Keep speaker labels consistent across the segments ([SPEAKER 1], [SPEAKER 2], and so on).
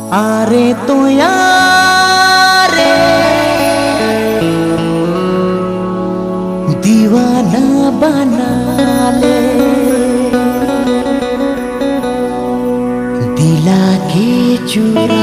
[SPEAKER 1] आरे तो यारे दीवाना बना ले, दिला के चुरा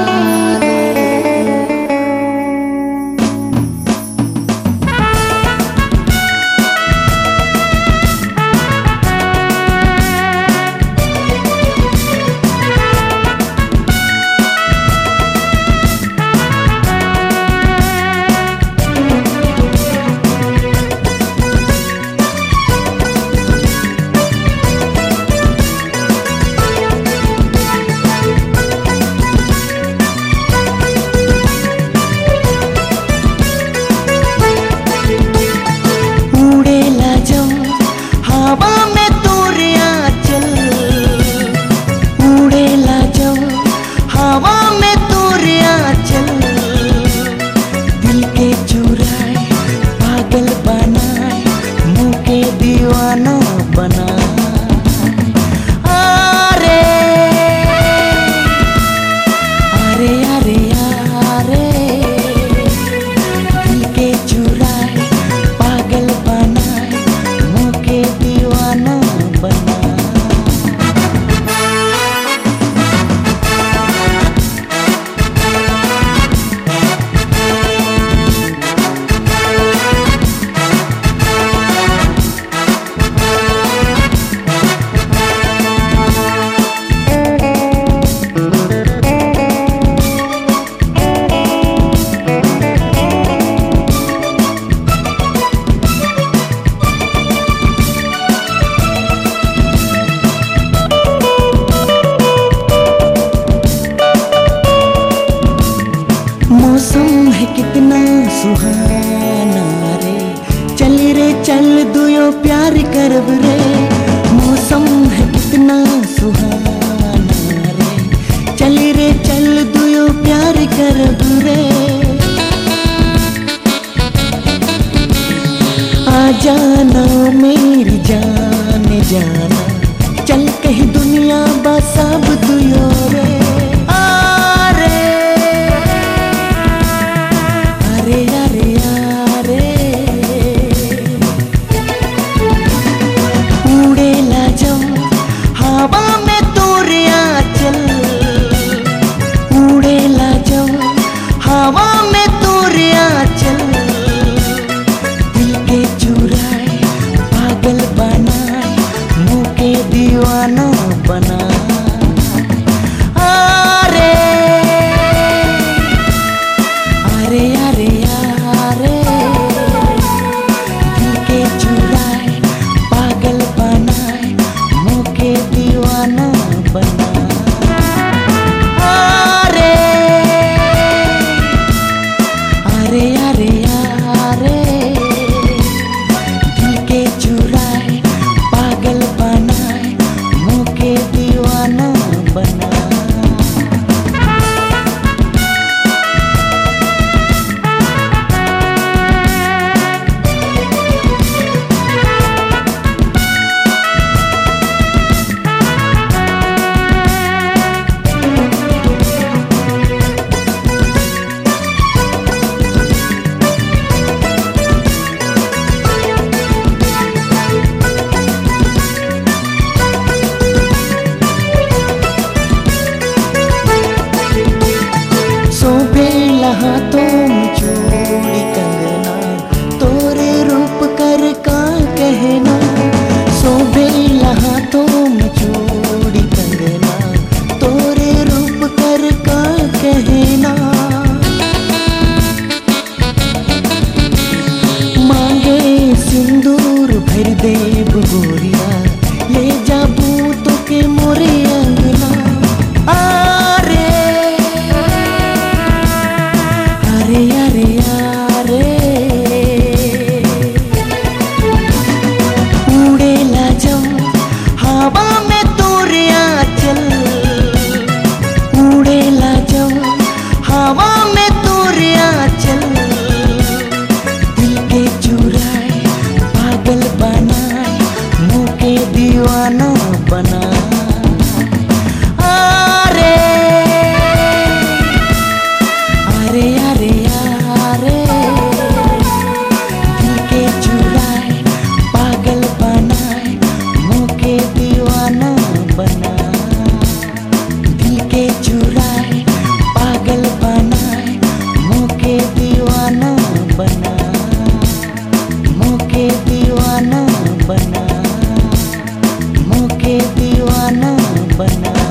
[SPEAKER 1] हवा में तोरिया चल, उड़ेला जब हवा में तोरिया चल, दिल के चुराए पागल बनाए मुँह के दीवाना बनाए। अरे अरे अरे अरे दिल के चुराए पागल बनाए मुँह के दीवाना बना। मौसम है कितना सुहाना रे, चल रे चल दुयो प्यार करब रे। मौसम है कितना सुहाना रे, चल रे चल दुयो प्यार करब रे। आ जाना मेरी जान जाना, चल कहीं दुनिया बसाब दुयो रे। उड़ेला जब हवा में तोरिया चल, उड़ेला जब हवा में तोरिया चल, दिल के चुराए पागल बनाए मुँह के दीवाना बना। अरे अरे अरे अरे दिल के चुराए पागल बनाए मुँह के दीवाना बना। अरे अरे अरे अरे दिल के चुराए पागल बनाए मुँह के दीवाना बना। सोबेला हाथों में चूड़ी कंगना, तोरे रूप कर का कहना। सोबेला हाथों में चूड़ी कंगना, तोरे रूप कर का कहना। मांगे सिंदूर भर देव गोरिया, ले जाबू तो के मोरे अंगना। अरे अरे अरे उड़ेला जब हवा में तोरिया चल, उड़ेला जब हवा में तोरिया चल, दिल के चुराए पागल बनाए मुँह के दीवाना बना। अरे दीवाना बना